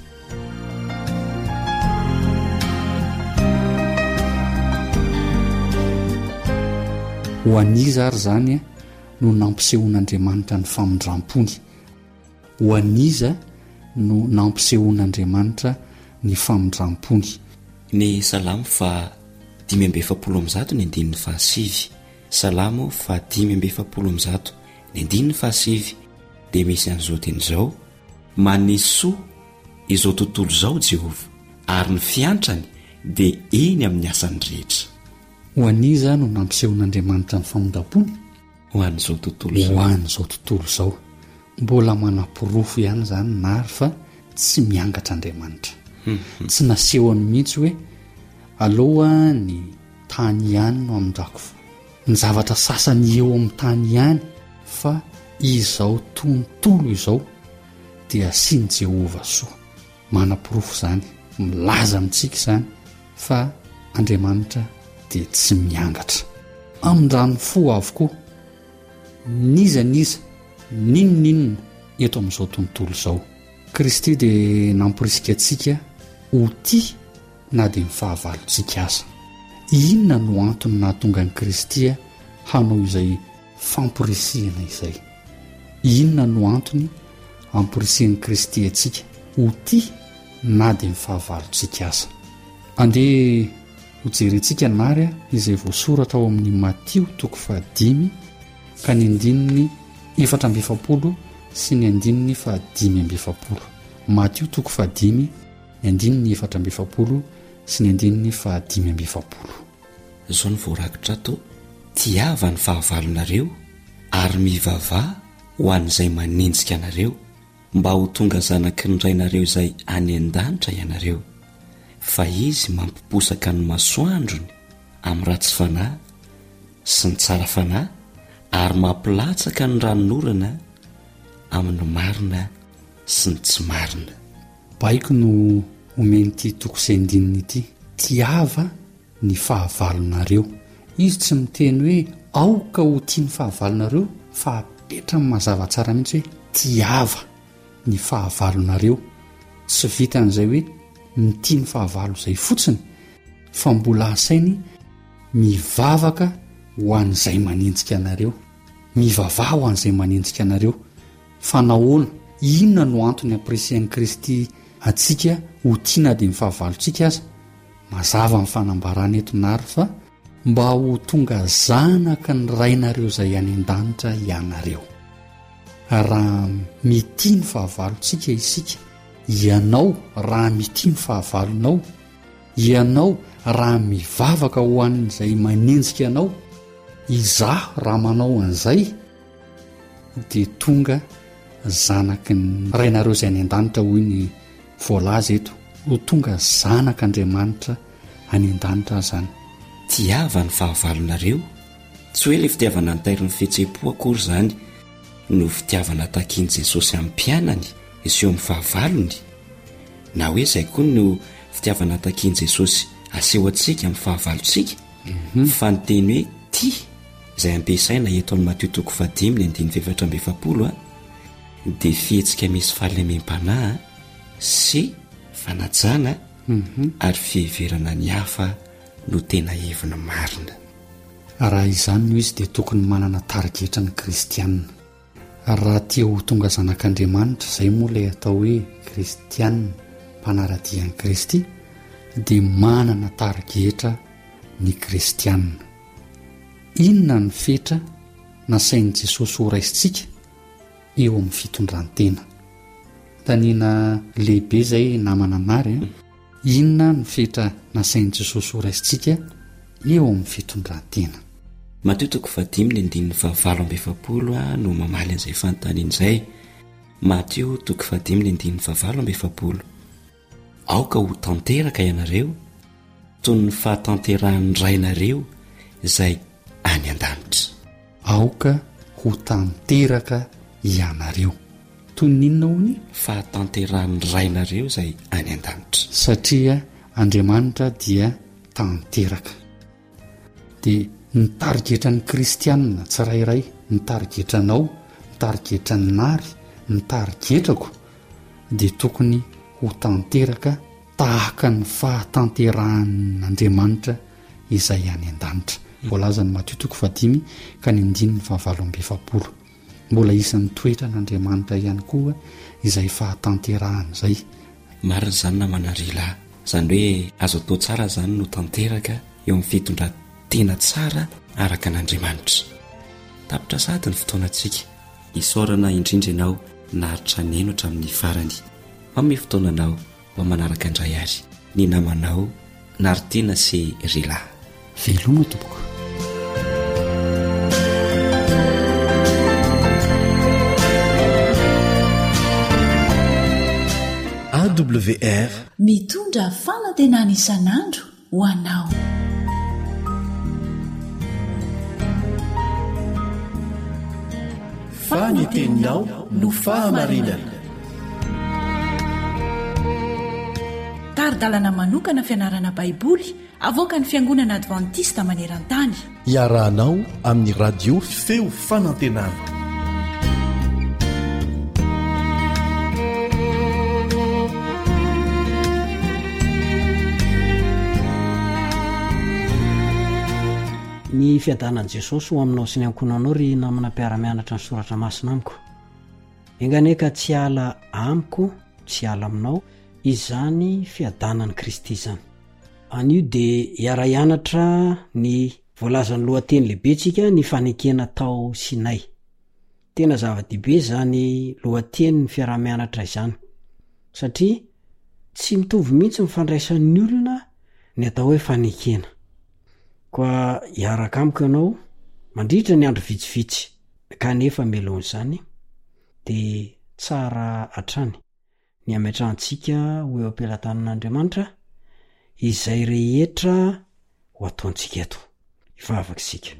Ho aniza ary zany no nampisehoan'Andriamanitra ny famindram-pony. Ho aniza no nampisehoan'Andriamanitra ny famindram-pony. Ny salamo fa 570 ny andininy fahasivy. Salamo fa 570 ny andininy fahasivy dia misy an'izao teny izao: manesoa izao tontolo izao Jehova, ary ny fiantrany dia eny amin'ny asany rehetra. Ho aniza no nampisehoan'Andriamanitra ny famindram-pony? Ho an'izao tontolo izao. Ho an'izao tontolo izao. Mbola manapirofo ihany zany nary fa tsy miangatra Andriamanitra. Tsy nasehony mihitsy hoe aloha ny tany ihany no amindrako ny zavatra sasany eo amin'ny tany ihany, fa izao tontolo izao dia asiany Jehova soa. Manapirofo zany, milaza amintsika izany fa Andriamanitra dia tsy miangatra. Amin'irany fo avokoa, nizaniza, ninonninona eto amin'izao tontolo izao. Kristy dia namporisika antsika ho tia na dia mifahavalontsika aza. Inona no antony nahatonga ny Kristy hanao izay famporisihana izay? Inona no antony hamporisihan'ny Kristy antsika ho tia na dia mifahavalontsika aza? Andeha hojerentsika nary izay voasoratra ao amin'ny Matio 5 ka ny andininy 4 sy ny andininy 5. Matio 5 ny andininy 4 sy ny andininy 5. Izao ny voarakitra ato: tiava ny fahavalonareo ary mivavah ho an'izay manenjika anareo, mba ho tonga zanaky ny rainareo izay any an-danitra ianareo. Fa izy mampiposaka ny masoandrony amin'ny ratsy fanahy sy ny tsara fanahy, ary mampilatsaka ny ranonorana amin'ny marina sy ny tsy marina. Baiko no omen'ity toko izay andininy ity: tiava ny fahavalonareo. Izy tsy miteny hoe aoka ho tia ny fahavalonareo, fa apetra ny mazava tsara mihitsy hoe tiava ny fahavalonareo. Tsy vitan'izay hoe mitia ny fahavalo izay fotsiny, fa mbola asainy mivavaka ho an'izay manenjika anareo, mivavaha ho an'izay manenjika anareo. Fa nahoana, inona no antony amporisihan'ny Kristy atsika ho tiana dia ny fahavalontsika aza? Mazava amin'ny fanambarana eto nary fa mba ho tonga zanaka ny rainareo izay any an-danitra ianareo. Raha mitia ny fahavalontsika isika, ianao raha mitia ny fahavalonao, ianao raha mivavaka ho an'izay manenjika anao, izaho raha manao an'izay dia tonga zanaky ny rainareo izay any an-danitra. Hoy ny voalaza eto, ho tonga zanak'Andriamanitra any an-danitra zany. Tiava ny fahavalonareo, tsy hoe ilay fitiavana nitairy ny fihetseham-po akory izany no fitiavana takiany Jesosy amin'ny mpianany izy eo amin'ny fahavalony, na hoe izay koa no fitiavana takiany Jesosy aseho antsika amin'ny fahavalontsika. Fa ny teny hoe tia izay ampiasaina eto amin'ny Matio 5:7 dia fihetsika misy fahalemem-panahy sy fanajana ary fiheverana ny hafa no tena hevina marina. Raha izany no izy dia tokony manana tarigetra ny kristianina. Raha tia ho tonga zanak'Andriamanitra, izay moa ilay atao hoe kristianina, mpanaradian'i Kristy, dia manana tarigetra ny kristianina. Inona ny fetra nasain'i Jesosy ho raisintsika eo amin'ny fitondrantena? Taniana lehibe izay namana nary. Inona ny fetra nasain'i Jesosy ho raisintsika eo amin'ny fitondrantena? Mateo 5:7 no mamaly an'izay fanontaniana izay. Mateo 5:7 aoka ho tanteraka ianareo toy ny fahatanterahan'ny rainareo izay any an-danitra. Aoka ho tanteraka ianareo toy ninona hony fahatanterahany rainareo izay any an-danitra satria Andriamanitra dia tanteraka dia nitarigetra ny kristianina tsirairay nitarigetranao nitarigetra ny nary nitarigetrako dia tokony ho tanteraka tahaka ny fahatanteran'Andriamanitra izay any an-danitra voalaza ny Mateo 5:7 mbola isan'ny toetra n'Andriamanitra ihany koa izay fahatanterahana izay marina zany namanarila zany hoe azo atao tsara zany no tanteraka eo amin'ny fitondran-tena tsara araka n'Andriamanitra tapitra sady ny fotoanantsika isaorana indrindra ianao naritra neno hatramin'ny farany manome fotoananao ho manaraka indray ary ny namanao naritena sy rila veloma tompoko AWR mitondra fanantenana isan'andro ho anao faniteninao no fahamarinana taridalana manokana fianarana baiboly avoaka ny fiangonana advantista maneran-tany iarahanao amin'ny radio feo fanantenana ny fiadanan'i Jesosy ho aminao sy ny ankonanao ry namana mpiara-mianatra ny soratra masina amiko enganeka tsy ala amiko tsy ala aminao izany fiadanan'i Kristy izany anio dia hiara-ianatra ny voalazan'ny lohateny lehibe tsika ny fanekena tao Sinay tena zava-dehibe zany lohateny ny fiara-mianatra izany satria tsy mitovy mihitsy mifandraisan'ny olona ny atao hoe fanekena koa hiaraka amiko ianao mandritra ny andro vitsivitsy kanefa melon'izany dia tsara hatrany ny ametrahantsika ho eo am-pelatanan'Andriamanitra izay rehetra ho ataontsika eto hivavaka isika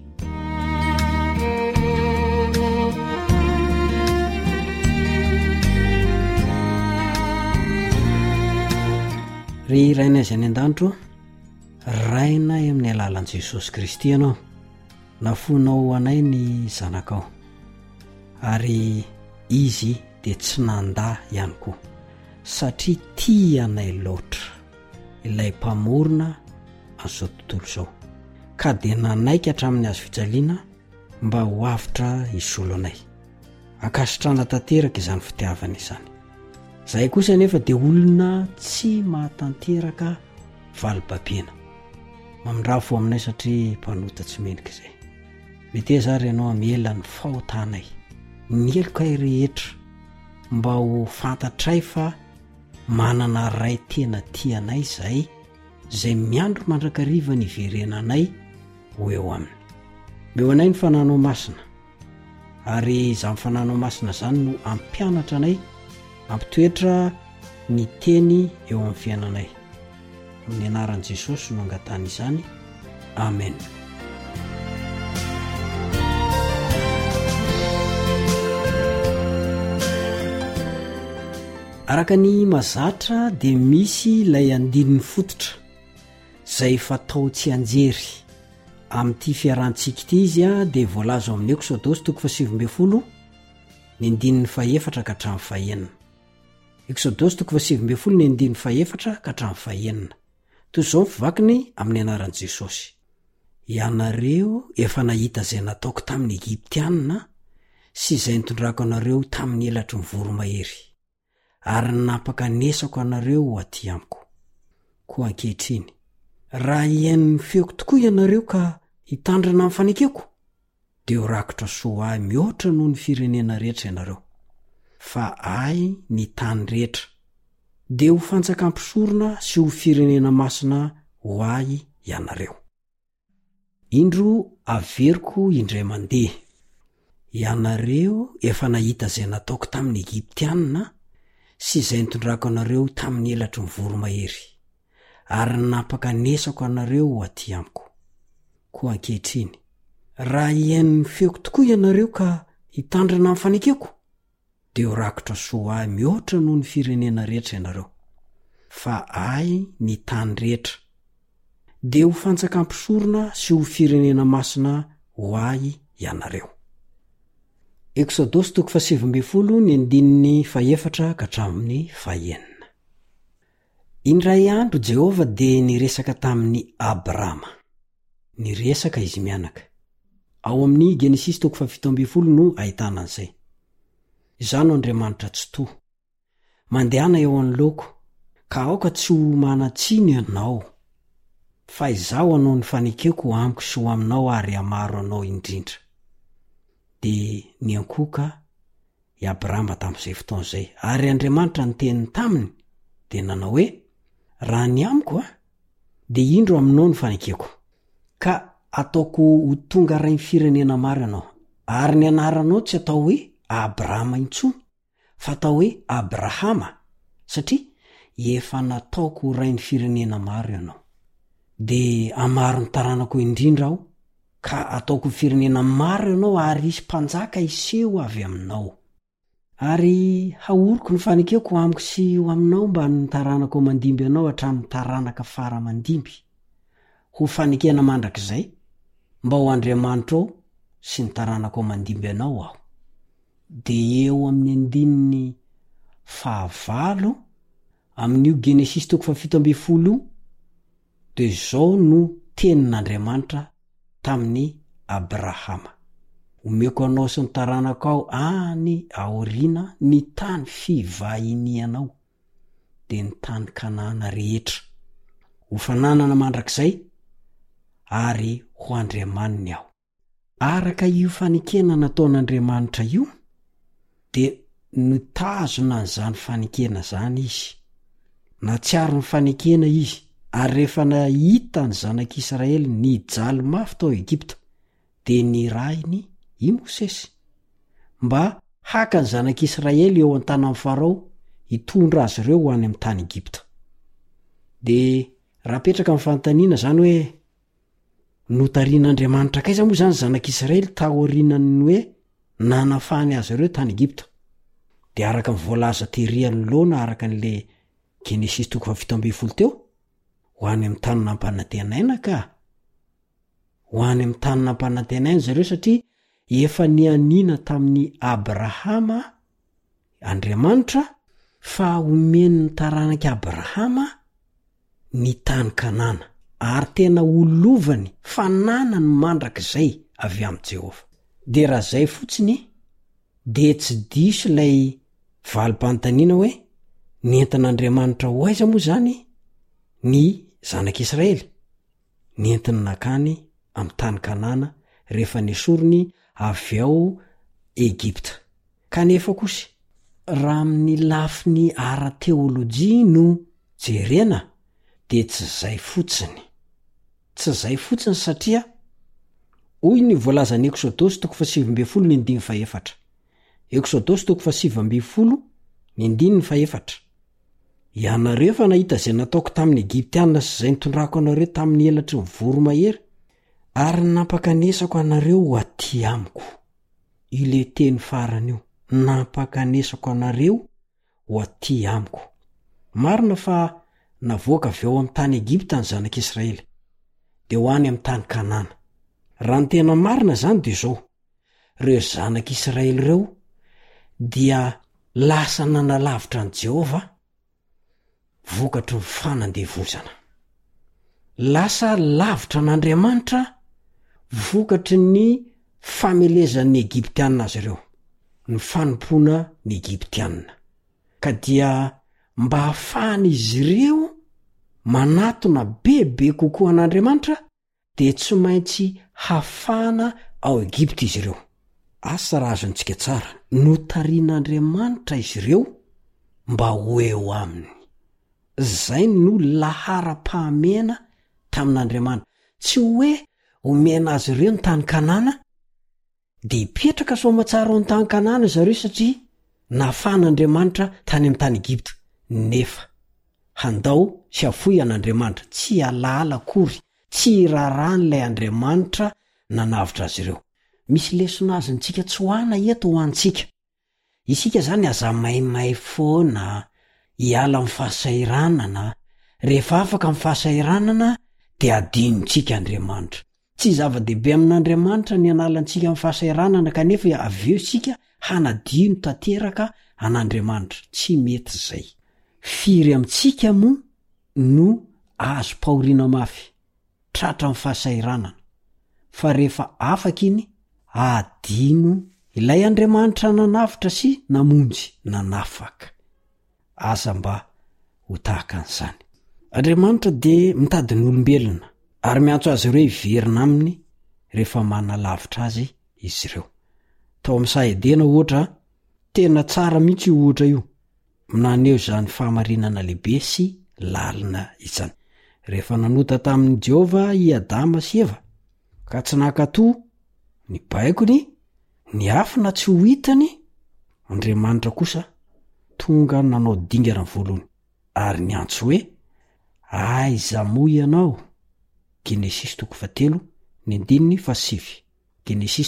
ry raina izy any an-danitro raina amin'ny alalan'i Jesosy Kristy ianao nafonao anay ny zanakao ary izy dia tsy nandà ihany koa satria tia anay loatra ilay mpamorona an'izao tontolo izao ka dia nanaiky hatramin'ny azo fijaliana mba ho avitra hisolo anay akasitrana tanteraka izany fitiavana izany izay kosa nefa dia olona tsy mahatanteraka valibabena mamindrafo aminay satria mpanota tsy menika izay mety zary ianao amiela ny fahotanay ny elokay rehetra mba ho fantatray fa manana ray tena tianay izay miandro mandrakariva ny iverenanay ho eo aminy meo anay ny fananao masina ary izany fananao masina zany no ampianatra anay ampitoetra ny teny eo amin'ny fiainanay amin'ny anaran'i Jesosy no angatany izany amen araka ny mazatra dia misy ilay andininy fototra izay fatao tsy anjery amin'ity fiarantsika ity izy dia voalazo amin'ny Eksodosy 7:10 ny andininy 4 ka hatramin'ny 9 Eksodosy 7:10 ny andininy 4 ka hatramin'ny 9 toy izao mivakiny amin'ny anaran'i Jesosy ianareo efa nahita izay nataoko tamin'ny Egiptianina sy izay nitondrako anareo tamin'ny elatry ny voromahery ary napaka nesako anareo ho aty amiko koa ankehitriny raha iain'ny feoko tokoa ianareo ka hitandrina amin'ny fanekeko dia ho rakotra soa ahy mihoatra noho ny firenena rehetra ianareo fa ahy ny tany rehetra dia ho fanjakampisorona sy ho firenena masina ho ahy ianareo indro averiko indray mandeha ianareo efa nahita izay nataoko tamin'ny Egiptianina sy izay nitondrako anareo tamin'ny elatry ny voromahery ary napaka nesako anareo ho aty amiko koa ankehitriny raha iain'ny feoko tokoa ianareo ka hitandrina amin'ny fanekeko de ho rakotra soa ahy mihoatra noho ny firenena rehetra ianareo fa ay ny tany rehetra de ho fantsakam-pisorona sy ho firenena masina ho ay ianareo. Eksodosy 7:1 Indray andro Jehova de niresaka tamin'ny Abrama. Niresaka izy mianaka. Ao amin'ny Genesis 7:7 no ahitana an'izay. Izano Andriamanitra tsy to. Mandehana eo anoloko, ka aoka tsy ho manatsiny ianao. Fa izaho anao ny fanekeko amiko sy ho aminao ary amaro anao indrindra. De niankoka i Abrama tamin'izay fotoan'izay. Ary Andriamanitra niteniny taminy de nanao hoe, raha ny amiko de indro aminao ny fanekeko. Ka ataoko ho tonga ray ny firenena maro ianao. Ary ny anaranao tsy atao hoe Abrama intsony, fa atao hoe Abrahama, satria efa nataoko ho ray ny firenena maro ianao. De amaro ny taranako indrindra aho, ka ataoko firenena maro ianao ary isy mpanjaka iseho avy aminao. Ary haoriko ny fanekeko amiko sy ho aminao mba ny taranako mandimby anao hatramin'ny taranaka fara mandimby. Ho fanekena mandrakizay, mba ho Andriamanitra ao sy ny taranako mandimby anao aho. De eo amin'ny 9 amin'io Genesis 7:7 de zao no tenin'Andriamanitra tamin'ny Abrahama. Omeko anao sy ny taranako ao any aoriana ny tany fivahinianao, de ny tany Kanaana rehetra. Ho fananana mandrakizay ary ho Andriamaniny aho. Araka io fanekena nataon'Andriamanitra io, de nitazona an'izany fanekena zany izy. Natsiaro ny fanekena izy, ary rehefa nahita ny zanak'Israely nijaly mafy tao Egipta, de nirahiny i Mosesy mba haka ny zanak'Israely eo an-tanan'ny Farao hitondra azy ireo ho any amin'ny tany Egipta. De rapetraka amin'ny fanontaniana zany hoe, notarian'Andriamanitra kaiza moa zany zanak'Israely taorianany hoe nanafany azy ireo tany Egipta? De araka mivoalaza tery anoloana araka an'le Genesis 7:7 teo, ho any amin'ny tany nampanantenaina ka. Ho any amin'ny tany nampanantenaina zareo satria efa nianina tamin'ny Abrahama Andriamanitra fa omeny ny taranaka Abrahama ny tany Kanana, ary tena olovany fanana ny mandrakizay avy amin'ny Jehova. De raha zay fotsiny, de tsy diso ilay valim-panontaniana hoe, nentin'Andriamanitra ho aiza moa zany ny zanak'Israely? Nentiny nakany amin'ny tany Kanana rehefa nesorony avy ao Egipta. Kanefa kosa, raha amin'ny lafiny ara-teolojia no jerena, de tsy zay fotsiny. Tsy zay fotsiny satria hoy ny voalaza ny Eksodosy 7:7. Eksodosy 7:7. Ianareo efa nahita zay nataoko tamin'ny Egiptianina sy zay nitondrako anareo tamin'ny elatry ny voromahery, ary nampakanesako anareo ho aty amiko. Ile teny farany io, nampakanesako anareo ho aty amiko. Marina fa navoaka avy ao amin'ny tany Egipta ny zanak'Israely, de ho any amin'ny tany Kanana. Raha ny tena marina zany de zao, reo zanak'Israely reo dia lasa nanalavitra an Jehova vokatry ny fanandevozana. Lasa lavitra an'Andriamanitra vokatry ny famelezan'ny Egiptianina azy ireo, ny fanompoana ny Egiptianina. Ka dia mba hafahana izy ireo manatona bebe kokoa an'Andriamanitra, de tsy maintsy hafahana ao Egipta izy ireo. Asa raha azontsika tsara, notarian'Andriamanitra izy ireo mba ho eo aminy. Zay no lahara-pahamena tamin'Andriamanitra. Tsy hoe omena azy ireo ny tany Kanana, de ipetraka soamatsara ao ny tany Kanana zareo satria nafan'Andriamanitra tany amin'ny tany Egipta. Nefa handao sy afoy an'Andriamanitra, tsy alala akory, tsy raran'ilay Andriamanitra nanavitra azy ireo. Misy lesona azontsika tsoana eto ho antsika. isika zany aza maimay foana hiala amin'ny fahasairanana rehefa afaka amin'ny fahasairanana dia adinontsika Andriamanitra. Tsy zava-dehibe amin'Andriamanitra ny analantsika amin'ny fahasairanana kanefa aveo sika hanadino tanteraka an'Andriamanitra. Tsy mety zay. Firy amintsika moa no azo paoriana mafy tratra amin'ny fahasairanana fa rehefa afaka iny adino ilay Andriamanitra nanafitra sy namonjy nanafaka. Asa mba ho tahaka an'izany. Andriamanitra dia mitady ny olombelona ary miantso azy ireo hiverina aminy rehefa manalavitra azy izy ireo. Tao amin'ny Sahedena ohatra, tena tsara mihitsy ohatra io. Naneho izany fahamarinana lehibe sy lalina izany. Rehefa nanota tamin'ny Jehova i Adama sy Eva ka tsy nankatoa ny baikony, ny afina tsy ho hitany, Andriamanitra kosa tonga nanao dingana voalohany ary niantso hoe aiza moa ianao? Genesis 3:7. Genesis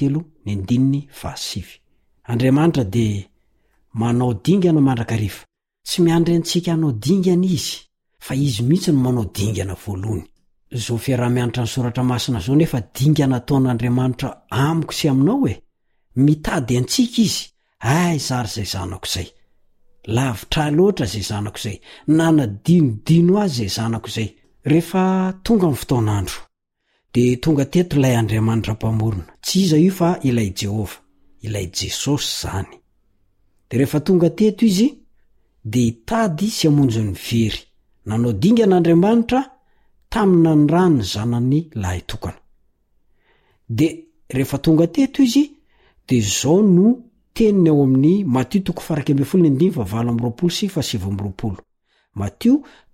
3:7. Andriamanitra dia manao dingana mandrakariva. Tsy miandry antsika hanao dingana izy, fa izy mihitsy no manao dingana voalohany. Zao fiarah-mianatra ny soratra masina zao nefa dingana ataon'Andriamanitra amiko sy aminao mitady antsika izy. Zary zay zanako zay. Lavitra loatra zay zanako zay. Nanadinodino azy zay zanako zay. Rehefa tonga ny fotoanandro dia tonga teto ilay Andriamanitra mpamorona. Tsy iza io fa ilay Jehova, ilay Jesosy zany. Dia rehefa tonga teto izy dia hitady sy hamonjy ny very. Nanao dingan'Andriamanitra tamina ny rano zanany lahy tokana. Dia rehefa tonga teto izy dia zao no teniny ao amin'ny Matio 12:7. Matio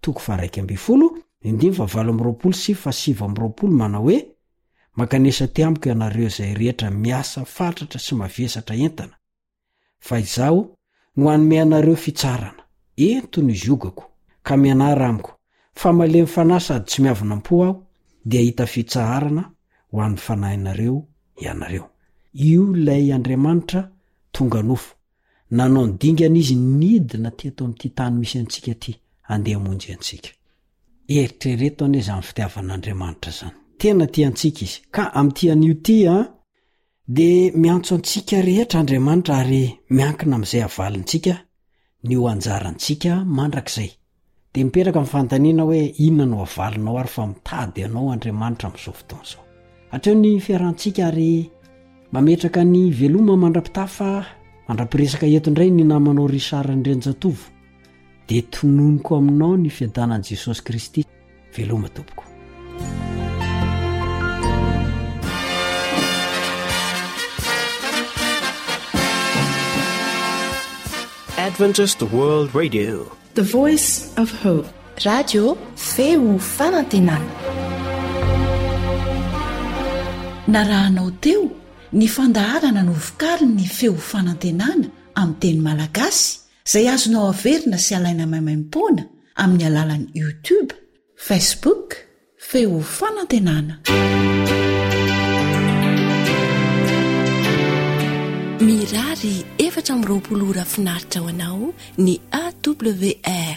12:7 manao hoe makanesa ty amiko ianareo izay rehetra miasa fatratra sy mavesatra entana, fa izaho no hanome anareo fitsarana ento ny ziogako ka mianara amiko, fa malemy fanahy sady tsy miavonam-po aho dia hita fitsarana ho an'ny fanahinareo ianareo. Io lay Andriamanitra tonga nofo, nanao ny dingana izy nidina teto amin'ity tany misy antsika ty andeha hamonjy antsika. Eritrereto ane izany fitiavan'Andriamanitra zany. Tena tiantsika izy. Ka amin'ity an'io ty dia miantso antsika rehetra Andriamanitra ary miankina amin'izay avalintsika ny ho anjarantsika mandrakizay. Dia miperaka amin'ny fanontaniana hoe inona no avalinao ary fa mitady ianao Andriamanitra amin'izao fotoana izao. Hatreo ny fiarahantsika ary mametraka ny veloma mandrapitafa mandra-piresaka eto indray ny namanao Risara Ndrenjatovo. Dia tononiko aminao ny fiadanan'i Jesosy Kristy. Veloma tompoko. Adventist World Radio, The Voice of Hope. Radio feo fanantenana. Narahanao teo ny fandaharana no vokariny ny feo fanantenana amin'ny teny malagasy izay azonao averina sy alaina maimaim-poana amin'ny alalan'ny YouTube, Facebook, feo fanantenana. Mirary 420 ora finaritra ho anao ny AWR